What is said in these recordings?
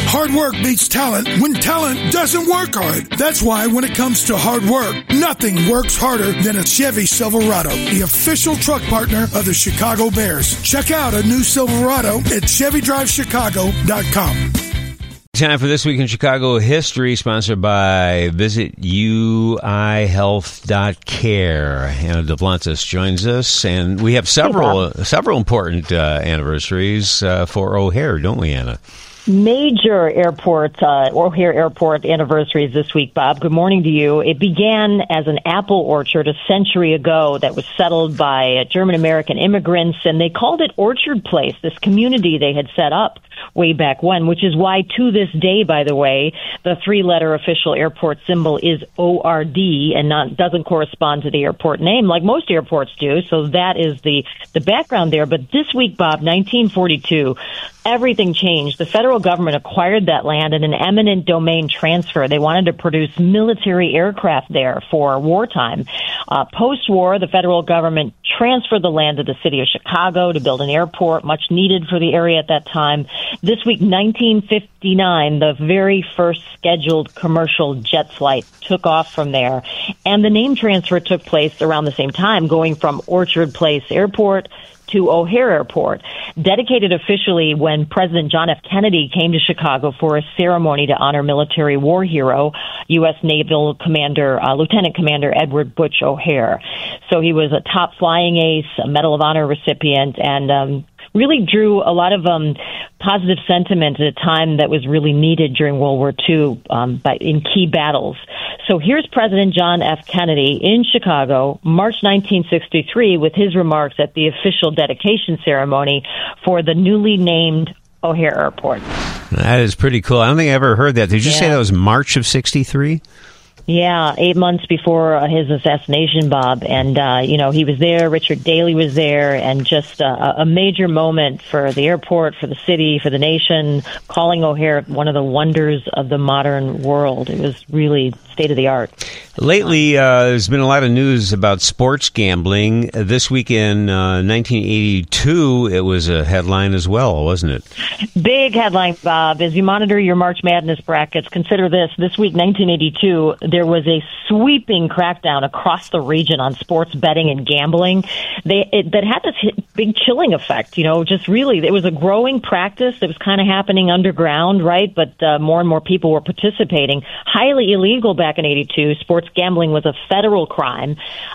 Hard work beats talent when talent doesn't work hard. That's why when it comes to hard work, nothing works harder than a Chevy Silverado, the official truck partner of the Chicago Bears. Check out a new Silverado at ChevyDriveChicago.com. Time for This Week in Chicago History, sponsored by VisitUIHealth.care. Hannah Duplantis joins us, and we have several important anniversaries for O'Hare, don't we, Anna? Major airport, O'Hare Airport anniversaries this week, Bob. Good morning to you. It began as an apple orchard a century ago that was settled by German-American immigrants, and they called it Orchard Place, this community they had set up way back when, which is why to this day, by the way, the three-letter official airport symbol is ORD and doesn't correspond to the airport name like most airports do. So that is the background there. But this week, Bob, 1942, everything changed. The federal government acquired that land in an eminent domain transfer. They wanted to produce military aircraft there for wartime. Post-war, the federal government transferred the land to the city of Chicago to build an airport, much needed for the area at that time. This week, 1959, the very first scheduled commercial jet flight took off from there. And the name transfer took place around the same time, going from Orchard Place Airport to O'Hare Airport, dedicated officially when President John F. Kennedy came to Chicago for a ceremony to honor military war hero, U.S. Naval Commander, Lieutenant Commander Edward Butch O'Hare. So he was a top flying ace, a Medal of Honor recipient, and really drew a lot of positive sentiment at a time that was really needed during World War II in key battles. So here's President John F. Kennedy in Chicago, March 1963, with his remarks at the official dedication ceremony for the newly named O'Hare Airport. That is pretty cool. I don't think I ever heard that. Did you say that was March of 63? Yeah, 8 months before his assassination, Bob. And, he was there. Richard Daley was there. And just a major moment for the airport, for the city, for the nation, calling O'Hare one of the wonders of the modern world. It was really state of the art. Lately, there's been a lot of news about sports gambling. This week in 1982, it was a headline as well, wasn't it? Big headline, Bob. As you monitor your March Madness brackets, consider this. This week, 1982, there was a sweeping crackdown across the region on sports betting and gambling. That had this big chilling effect, just really, it was a growing practice that was kind of happening underground, right? But more and more people were participating. Highly illegal back in 82. Sports gambling was a federal crime.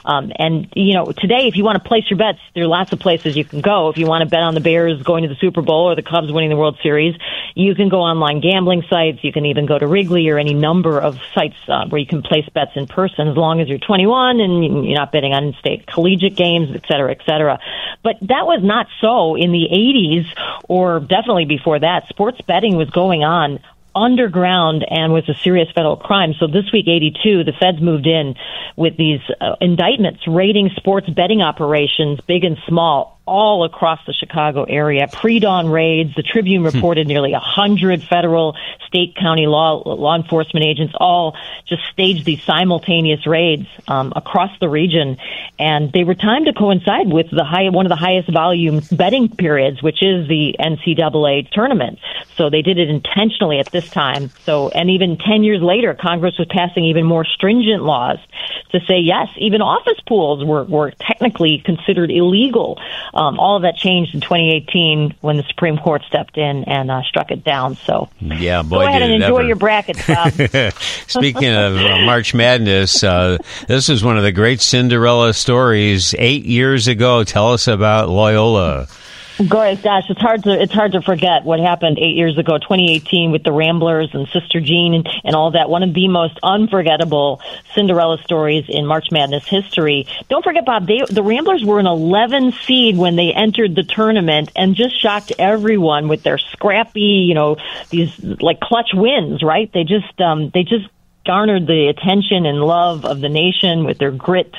And today, if you want to place your bets, there are lots of places you can go. If you want to bet on the Bears going to the Super Bowl or the Cubs winning the World Series, you can go online gambling sites. You can even go to Wrigley or any number of sites where you can place bets in person as long as you're 21 and you're not betting on in-state collegiate games, et cetera, et cetera. But that was not so in the 80s or definitely before that. Sports betting was going on underground and was a serious federal crime. So this week, 82, the feds moved in with these indictments raiding sports betting operations, big and small, all across the Chicago area. Pre-dawn raids. The Tribune reported nearly 100 federal, state, county law enforcement agents all just staged these simultaneous raids across the region, and they were timed to coincide with one of the highest volume betting periods, which is the NCAA tournament. So they did it intentionally at this time. So, and even 10 years later, Congress was passing even more stringent laws to say, yes, even office pools were technically considered illegal. All of that changed in 2018 when the Supreme Court stepped in and struck it down. So yeah, boy, go ahead and enjoy your brackets, Bob. Speaking of March Madness, this is one of the great Cinderella stories. 8 years ago, tell us about Loyola. Gosh, it's hard to forget what happened 8 years ago, 2018, with the Ramblers and Sister Jean and all that. One of the most unforgettable Cinderella stories in March Madness history. Don't forget, Bob, the Ramblers were an 11 seed when they entered the tournament and just shocked everyone with their scrappy, these like clutch wins, right? They just garnered the attention and love of the nation with their grit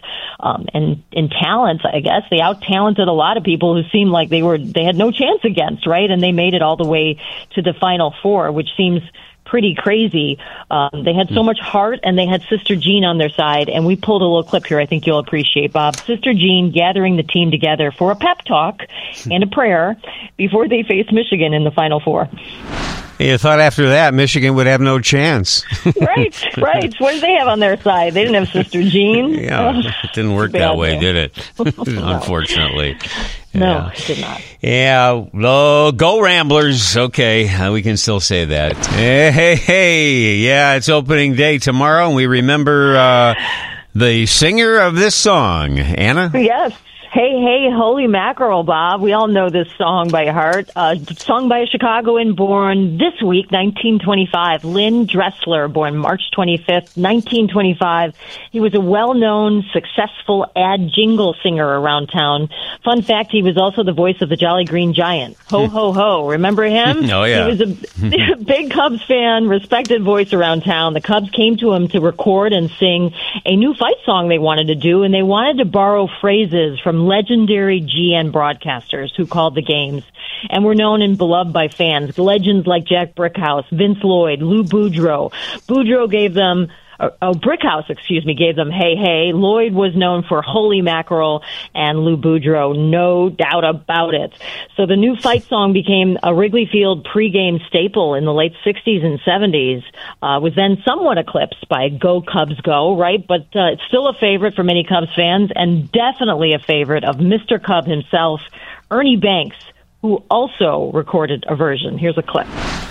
and talents, I guess. They out-talented a lot of people who seemed like they had no chance against, right? And they made it all the way to the Final Four, which seems pretty crazy. They had so much heart, and they had Sister Jean on their side, and we pulled a little clip here I think you'll appreciate, Bob. Sister Jean gathering the team together for a pep talk and a prayer before they faced Michigan in the Final Four. You thought after that Michigan would have no chance. Right. What did they have on their side? They didn't have Sister Jean. Yeah, it didn't work that way, did it? Unfortunately. No, it did not. Yeah, go Ramblers. Okay, we can still say that. Hey. Yeah, it's opening day tomorrow, and we remember the singer of this song, Anna? Yes. Hey, holy mackerel, Bob. We all know this song by heart. Sung by a Chicagoan born this week, 1925. Lynn Dressler, born March 25th, 1925. He was a well-known, successful ad jingle singer around town. Fun fact, he was also the voice of the Jolly Green Giant. Ho, ho, ho. Remember him? Oh, yeah. He was a big Cubs fan, respected voice around town. The Cubs came to him to record and sing a new fight song they wanted to do, and they wanted to borrow phrases from legendary GN broadcasters who called the games and were known and beloved by fans. Legends like Jack Brickhouse, Vince Lloyd, Lou Boudreau. Brickhouse, gave them Hey, Hey. Lloyd was known for Holy Mackerel, and Lou Boudreau, no doubt about it. So the new fight song became a Wrigley Field pregame staple in the late 60s and 70s, was then somewhat eclipsed by Go Cubs Go, right? But it's still a favorite for many Cubs fans, and definitely a favorite of Mr. Cub himself, Ernie Banks, who also recorded a version. Here's a clip.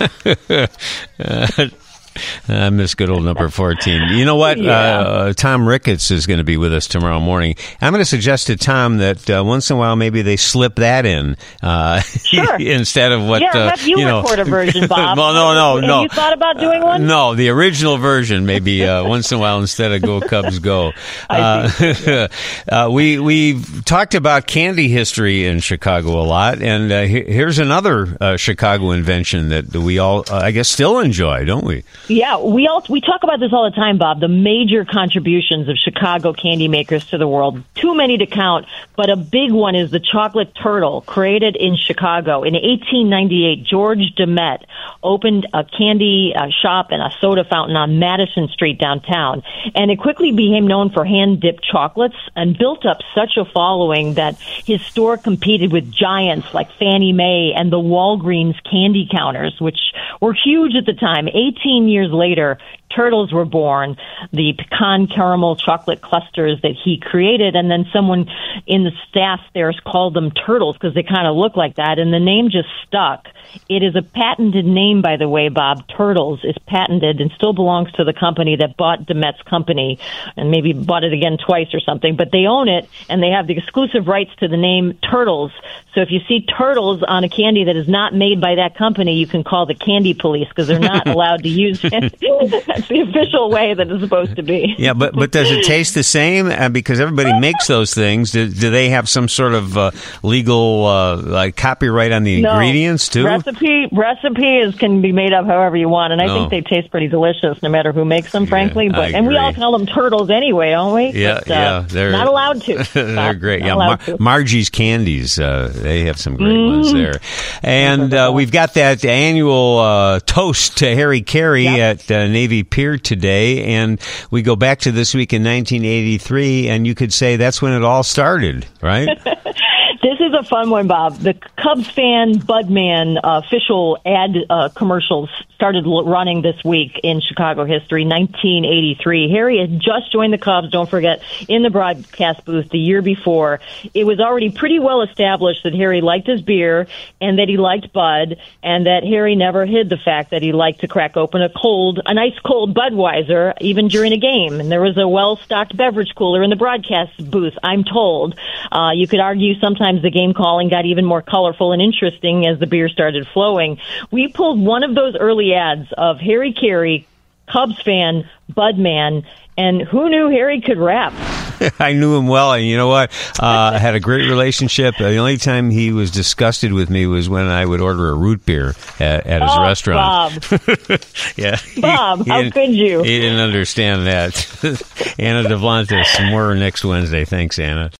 I miss good old number 14. You know what? Yeah. Tom Ricketts is going to be with us tomorrow morning. I'm going to suggest to Tom that once in a while maybe they slip that in Sure. instead of what have you record a version, Bob. Well, no. Have you thought about doing one? No, the original version maybe once in a while instead of Go Cubs Go. We've talked about candy history in Chicago a lot, and here's another Chicago invention that we all, I guess, still enjoy, don't we? Yeah, we talk about this all the time, Bob, the major contributions of Chicago candy makers to the world. Too many to count, but a big one is the chocolate turtle, created in Chicago. In 1898, George DeMette opened a candy shop and a soda fountain on Madison Street downtown, and it quickly became known for hand-dipped chocolates and built up such a following that his store competed with giants like Fannie Mae and the Walgreens candy counters, which were huge at the time. 18 years later, Turtles were born, the pecan caramel chocolate clusters that he created, and then someone in the staff there called them Turtles because they kind of look like that, and the name just stuck. It is a patented name, by the way, Bob. Turtles is patented and still belongs to the company that bought DeMette's company and maybe bought it again twice or something, but they own it, and they have the exclusive rights to the name Turtles. So if you see Turtles on a candy that is not made by that company, you can call the candy police because they're not allowed to use it. That's the official way that it's supposed to be. Yeah, but does it taste the same? Because everybody makes those things. Do they have some sort of legal like copyright on the ingredients too? Recipes can be made up however you want, and I think they taste pretty delicious no matter who makes them, frankly. And we all call them Turtles anyway, don't we? Yeah, they're not allowed to. They're great. Yeah, Margie's Candies. They have some great ones there. And we've got that annual toast to Harry Carey at Navy Pier today, and we go back to this week in 1983, and you could say that's when it all started, right? This is a fun one, Bob. The Cubs fan Budman official ad commercials started running this week in Chicago history, 1983. Harry had just joined the Cubs, don't forget, in the broadcast booth the year before. It was already pretty well established that Harry liked his beer and that he liked Bud, and that Harry never hid the fact that he liked to crack open a nice cold Budweiser, even during a game. And there was a well-stocked beverage cooler in the broadcast booth, I'm told. You could argue sometimes the game calling got even more colorful and interesting as the beer started flowing. We pulled one of those early ads of Harry Carey, Cubs fan, Budman, and who knew Harry could rap? I knew him well, and you know what? I had a great relationship. The only time he was disgusted with me was when I would order a root beer at his restaurant. Bob. Yeah, Bob, how could you? He didn't understand that. Anna Devlantis, more next Wednesday. Thanks, Anna.